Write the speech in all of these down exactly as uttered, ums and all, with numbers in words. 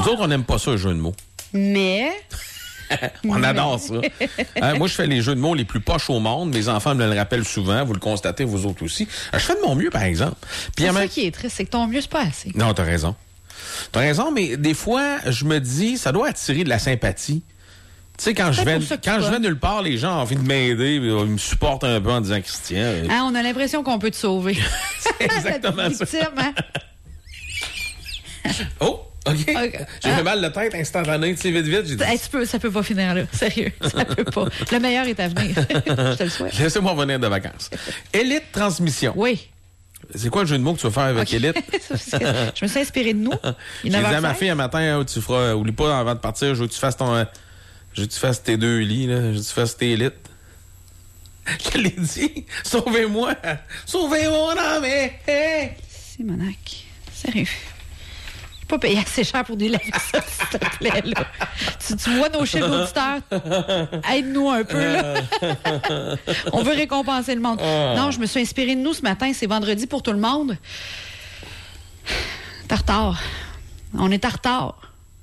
Nous autres, on n'aime pas ça, le jeu de mots. Mais... On adore ça. Hein, moi, je fais les jeux de mots les plus poches au monde. Mes enfants me le rappellent souvent. Vous le constatez, vous autres aussi. Je fais de mon mieux, par exemple. Puis, c'est ça même... qui est triste, c'est que ton mieux, c'est pas assez. Non, t'as raison. T'as raison, mais des fois, je me dis, ça doit attirer de la sympathie. Tu sais, quand je vais quand je vais nulle part, les gens ont envie de m'aider, ils me supportent un peu en disant Christian. Hein, on a l'impression qu'on peut te sauver. C'est exactement ça. Victime, hein? Oh! OK. okay. J'ai ah. fait mal de tête instantané, tu sais, vite, vite. J'ai dit... Hey, tu peux, ça peut pas finir là. Sérieux. Ça peut pas. Le meilleur est à venir. Je te le souhaite. Laissez-moi venir de vacances. Élite Transmission. Oui. C'est quoi le jeu de mots que tu vas faire avec okay. Élite? Je me suis inspiré de nous. J'ai dit à ma fille un matin, tu feras, oublie pas avant de partir, je veux que tu fasses ton, je veux que tu fasses tes deux lits, là. Je veux que tu fasses tes Élites. Je l'ai dit. Sauvez-moi. Sauvez-moi, non, mais, hey. Simonac. Sérieux. Pas payer assez cher pour des lave-vaisselle, s'il te plaît, là. Tu, tu vois nos chiffres d'auditeurs? Aide-nous un peu, là. On veut récompenser le monde. Non, je me suis inspirée de nous ce matin. C'est vendredi pour tout le monde. T'es en retard. On est en retard.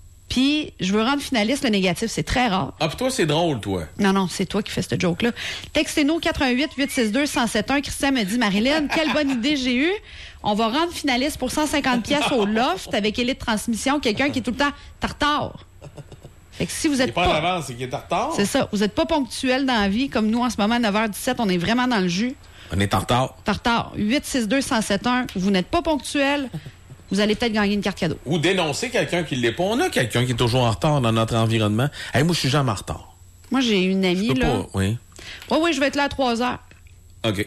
Puis, je veux rendre finaliste le négatif. C'est très rare. Ah, puis toi, c'est drôle, toi. Non, non, c'est toi qui fais ce joke-là. Textez-nous quatre un huit, huit six deux, un zéro sept un. Christian me dit, Marilyn, quelle bonne idée j'ai eue. On va rendre finaliste pour cent cinquante pièces au loft avec Élite Transmission, quelqu'un qui est tout le temps en retard. Fait que si vous êtes pas... pas en avance, c'est qu'il est en retard. C'est ça. Vous n'êtes pas ponctuel dans la vie, comme nous en ce moment, à neuf heures dix-sept, on est vraiment dans le jus. On est en retard. En retard. huit six deux, un zéro sept un. Vous n'êtes pas ponctuel. Vous allez peut-être gagner une carte cadeau. Ou dénoncer quelqu'un qui ne l'est pas. On a quelqu'un qui est toujours en retard dans notre environnement. Hey, moi, je suis jamais en retard. Moi, j'ai une amie, là. Pas... Oui. Oui, oui, je vais être là à trois heures. OK.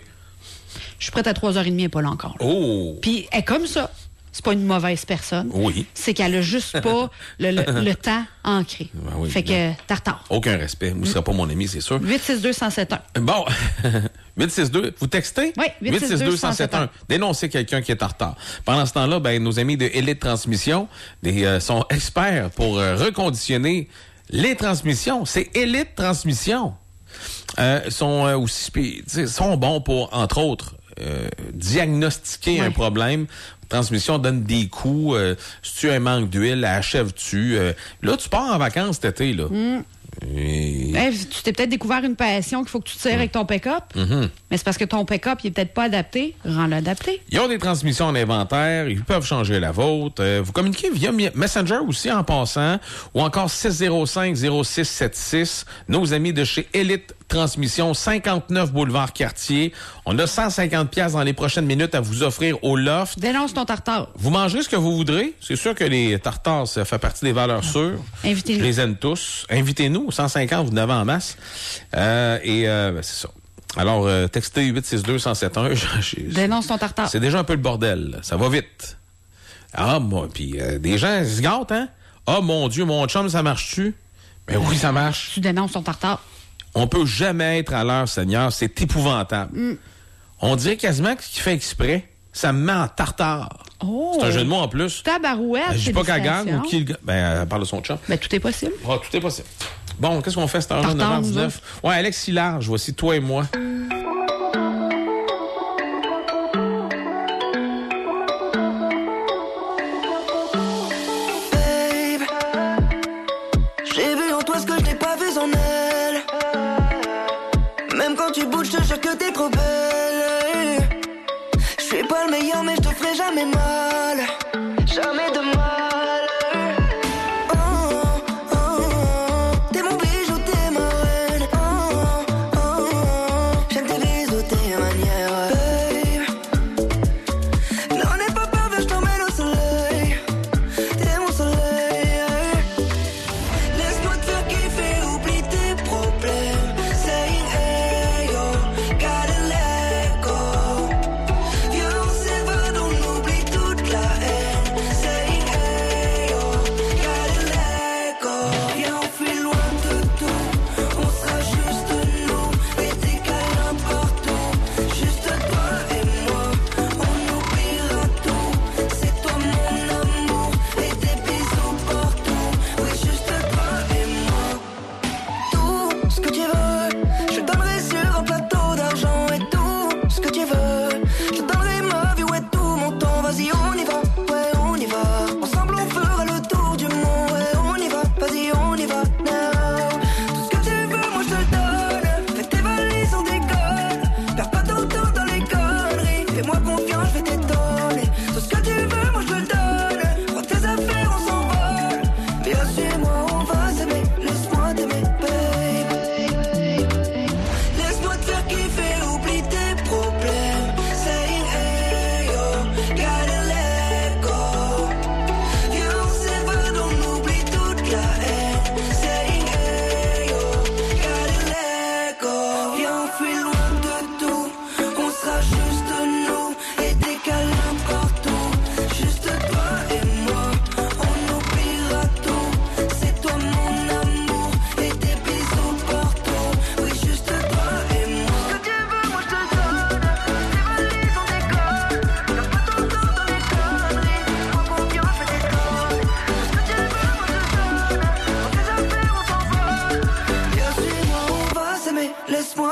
Je suis prête à trois heures trente, elle n'est pas là encore. Là. Oh! Puis, elle est comme ça. C'est pas une mauvaise personne. Oui. C'est qu'elle a juste pas le, le, le temps ancré. Ben oui, fait que t'as retard. Aucun respect. Vous ne serez pas mon ami, c'est sûr. huit six deux, un zéro sept un. Bon. huit six deux, vous textez? Oui, huit six deux, un zéro sept un. Dénoncez quelqu'un qui est en retard. Pendant ce temps-là, ben, nos amis de Élite Transmission des, euh, sont experts pour euh, reconditionner les transmissions. C'est Élite Transmission. Euh, sont euh, aussi sont bons pour, entre autres, euh, diagnostiquer oui. un problème. Transmission donne des coups. Euh, si tu as un manque d'huile, achèves-tu. Euh, là, tu pars en vacances cet été, là. Mm. Et... Hey, tu t'es peut-être découvert une passion qu'il faut que tu tires mmh. avec ton pick-up. Mm-hmm. Mais c'est parce que ton pick-up, il est peut-être pas adapté. Rends-le adapté. Ils ont des transmissions en inventaire. Ils peuvent changer la vôtre. Euh, vous communiquez via Messenger aussi en passant. Ou encore six zéro cinq, zéro six sept six. Nos amis de chez Élite Transmission, cinquante-neuf boulevard Cartier. On a cent cinquante pièces dans les prochaines minutes à vous offrir au loft. Dénonce ton tartare. Vous mangerez ce que vous voudrez. C'est sûr que les tartares, ça fait partie des valeurs sûres. Invitez-nous. Je les aime tous. Invitez-nous. cent cinquante, vous en avez en masse. Euh, et euh, ben, c'est ça. Alors, euh, textez huit six deux, un zéro sept un. Dénonce ton tartare. C'est déjà un peu le bordel. Ça va vite. Ah, moi, puis euh, des gens se gâtent, hein? Ah, oh, mon Dieu, mon chum, ça marche-tu? Ben oui, ça marche. Tu dénonces ton tartare. On peut jamais être à l'heure, Seigneur. C'est épouvantable. Mm. On dirait quasiment qu'il fait exprès. Ça me met en tartare. Oh. C'est un jeu de mots en plus. Tabarouette. Ben, je dis pas qu'elle gagne ou qui... Ben, elle parle de son chum. Ben, tout est possible. Ah, tout est possible. Bon, qu'est-ce qu'on fait cette heure-là, neuf heures dix-neuf? Ouais, Alex Hillard, voici toi et moi. Babe, j'ai vu en toi ce que je n'ai pas vu en elle. Même quand tu bouges, je te jure que t'es trop belle. Je suis pas le meilleur, mais je te ferai jamais mal. Jamais de mal. Saying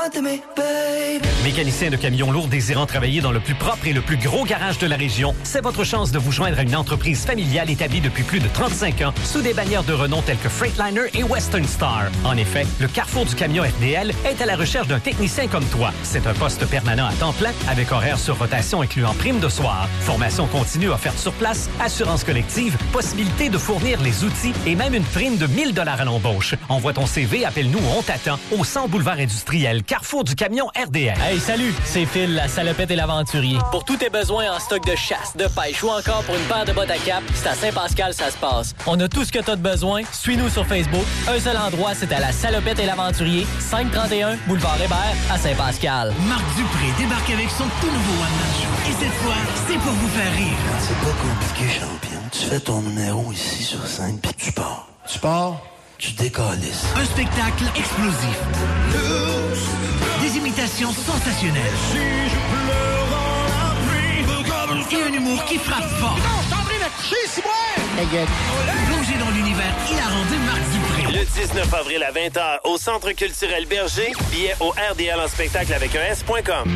t'aimer, babe. Mécanicien de camions lourds désirant travailler dans le plus propre et le plus gros garage de la région, c'est votre chance de vous joindre à une entreprise familiale établie depuis plus de trente-cinq ans sous des bannières de renom telles que Freightliner et Western Star. En effet, le Carrefour du camion R D L est à la recherche d'un technicien comme toi. C'est un poste permanent à temps plein avec horaire sur rotation incluant prime de soir, formation continue offerte sur place, assurance collective, possibilité de fournir les outils et même une prime de mille dollars à l'embauche. Envoie ton C V, appelle-nous, on t'attend au cent boulevard industriel, Carrefour du camion R D L. Hey, salut, c'est Phil, la salopette et l'aventurier. Pour tous tes besoins en stock de chasse, de pêche ou encore pour une paire de bottes à cap, c'est à Saint-Pascal ça se passe. On a tout ce que t'as de besoin. Suis-nous sur Facebook. Un seul endroit, c'est à la salopette et l'aventurier, cinq cent trente et un boulevard Hébert à Saint-Pascal. Marc Dupré débarque avec son tout nouveau one-man show. Et cette fois, c'est pour vous faire rire. C'est pas compliqué, champion. Tu fais ton numéro ici sur scène, puis tu pars. Tu pars, tu décalisses. Un spectacle explosif. Des imitations sensationnelles. Si je pleure dans la pluie, et un humour qui frappe fort. Non, je t'en prie, mais chier, si moi! Plongez dans l'univers hilarant de Marc Dupré. Le dix-neuf avril à vingt heures au Centre culturel Berger. Billets au R D L en spectacle avec un S point com.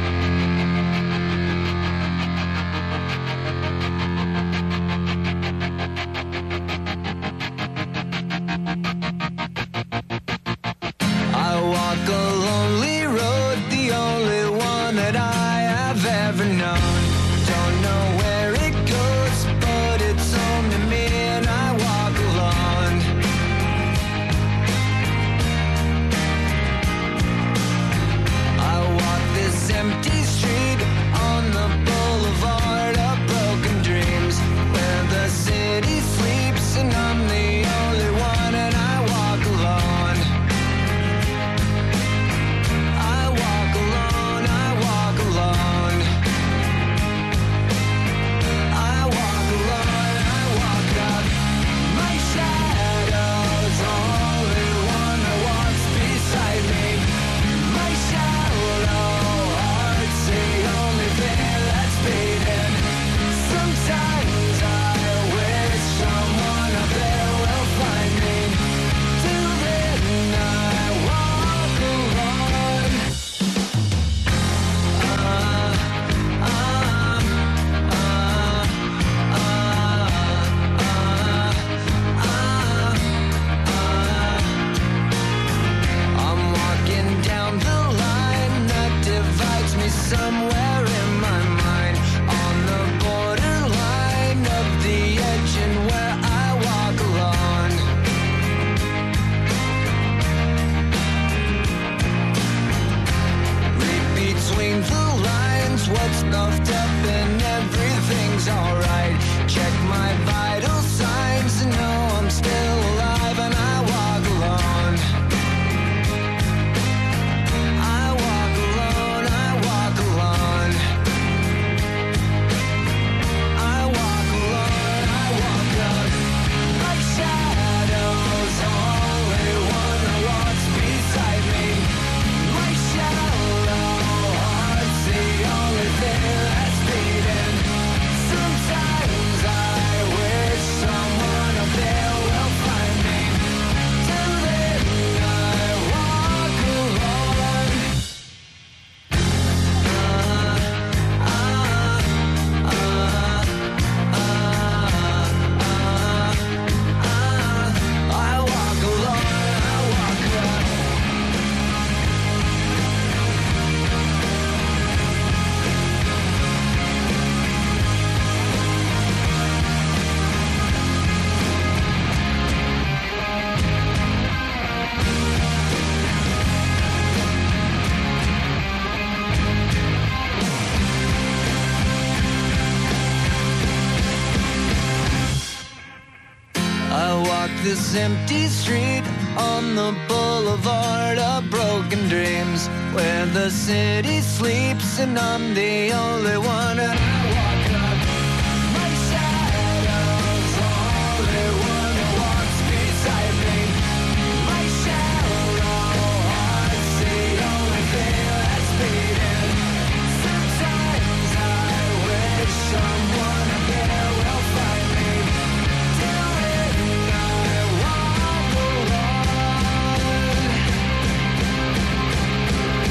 I walk a lonely road, the only one that I have ever known. Don't know where it goes, but it's home to me and I walk alone. I walk this empty street on the boulevard of broken dreams, where the city sleeps and I'm the only one and I walk alone. I walk alone, I walk alone. I walk alone, I walk up. My shadow's the only one that walks beside me. My shallow heart's the only thing that's beating. Sometimes I wish someone up there will find me. Till then I walk alone. I'm walking down the line that divides me somewhere in my mind, on the borderline of the edge and where I walk alone. Read between the lines, what's puffed up and everything's alright. Check my vital signs and know I'm still alive and I walk alone. I walk alone, I walk alone. I walk alone, I walk up. My shadow's the only one that walks beside me. My shallow heart's the only thing that's beating. Sometimes I wish someone up there will find me. Till then I walk alone. I walk alone, I walk alone. I walk this empty street on the boulevard of broken dreams, where the city sleeps and I'm the only one. And I walk up. My shadow's the only one that walks beside me. My shallow heart's the only thing that's beating. Sometimes I wish someone up there will find me. Till then I walk alone.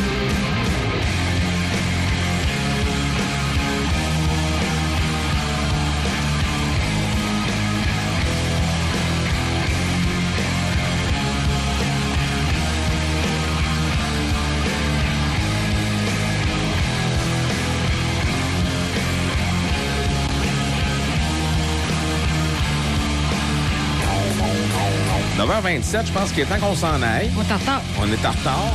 neuf heures vingt-sept, je pense qu'il est temps qu'on s'en aille. On est en retard. On est en retard.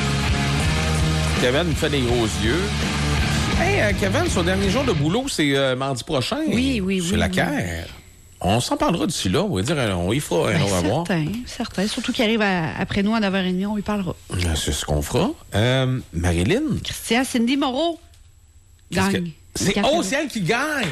Kevin me fait des gros yeux. Hey, euh, Kevin, son dernier jour de boulot, c'est euh, mardi prochain. Oui, oui, oui. C'est la oui. Caire. On s'en parlera d'ici là. On va dire, on y fera un Ben, au revoir. certain, certain. Surtout qu'il arrive à- après nous à neuf heures trente, on lui parlera. C'est ce qu'on fera. Euh, Marilyn. Christian, Cindy Moreau qu'est-ce gagne. que- C'est, Le oh, café. c'est elle qui gagne!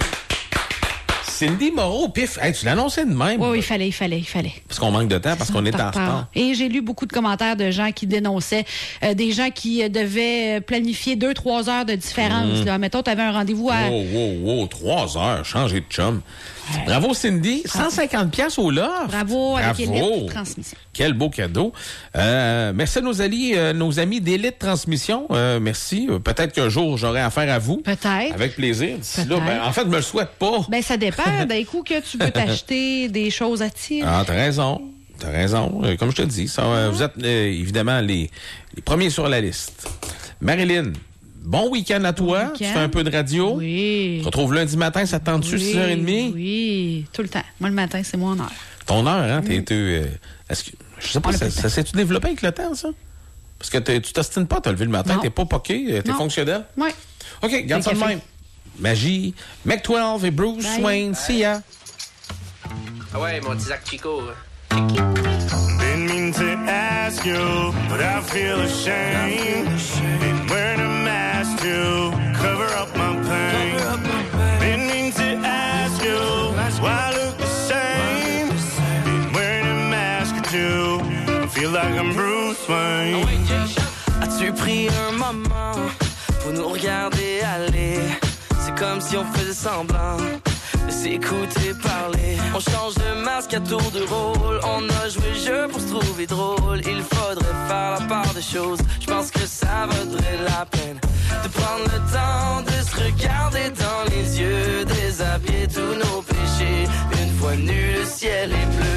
Cindy Moreau, pif. Hey, tu l'annonçais de même. Oui, oui, il fallait, il fallait, il fallait. Parce qu'on manque de temps, parce qu'on est en retard. Et j'ai lu beaucoup de commentaires de gens qui dénonçaient, euh, des gens qui euh, devaient planifier deux, trois heures de différence. Mmh. Là. Mettons, tu avais un rendez-vous à... Wow, wow, wow, trois heures, changer de chum. Bravo, Cindy. cent cinquante piastres au loft. Bravo, avec Bravo. Élite Transmission. Quel beau cadeau. Euh, merci à nos alliés, euh, nos amis d'Élite Transmission. Euh, merci. Euh, peut-être qu'un jour, j'aurai affaire à vous. Peut-être. Avec plaisir. D'ici là, Peut-être. ben, en fait, je me le souhaite pas. Ben, ça dépend. D'un coup que tu peux t'acheter des choses à tirer. Ah, t'as raison. T'as raison. Euh, comme je te dis, ça, euh, vous êtes euh, évidemment les, les premiers sur la liste. Marilyn, bon week-end à toi. Tu week-end. fais un peu de radio. Oui. Tu te retrouves lundi matin, ça te tente-tu, Oui, six heures trente? Oui, tout le temps. Moi, le matin, c'est mon heure. Ton heure, hein? T'es, t'es, euh, est-ce que, je sais pas, On a ça, plus de ça temps. s'est-tu développé avec le temps, ça? Parce que t'es- tu t'ostines pas, t'as levé le matin, Non. t'es pas poqué, euh, t'es Non. fonctionnel. Oui. OK, garde Le ça de café. même. Magie, Mac douze et Bruce Bye. Wayne, see ya. Ah ouais, mon petit Zach Chico. Didn't mean to ask you, but I feel ashamed. Been wearing a mask to cover up my pain. Didn't mean to ask you why I look the same. Been wearing a mask or two. I feel like I'm Bruce Wayne. As-tu pris un moment pour nous regarder aller? C'est comme si on faisait semblant de s'écouter parler. On change de masque à tour de rôle. On a joué le jeu pour se trouver drôle. Il faudrait faire la part des choses. Je pense que ça vaudrait la peine de prendre le temps de se regarder dans les yeux, déshabiller tous nos péchés. Une fois nu, le ciel est bleu.